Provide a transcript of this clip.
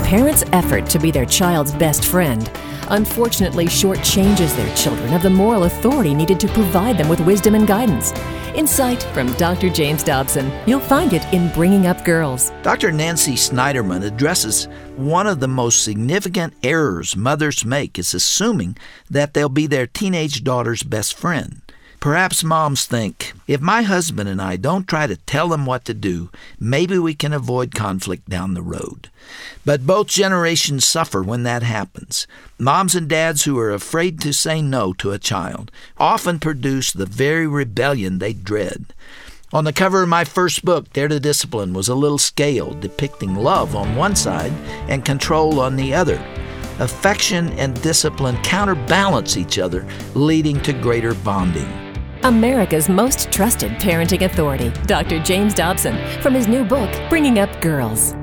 parent's effort to be their child's best friend unfortunately shortchanges their children of the moral authority needed to provide them with wisdom and guidance. Insight from Dr. James Dobson. You'll find it in Bringing Up Girls. Dr. Nancy Snyderman addresses one of the most significant errors mothers make is assuming that they'll be their teenage daughter's best friend. Perhaps moms think, if my husband and I don't try to tell them what to do, maybe we can avoid conflict down the road. But both generations suffer when that happens. Moms and dads who are afraid to say no to a child often produce the very rebellion they dread. On the cover of my first book, Dare to Discipline, was a little scale depicting love on one side and control on the other. Affection and discipline counterbalance each other, leading to greater bonding. America's most trusted parenting authority, Dr. James Dobson, from his new book, Bringing Up Girls.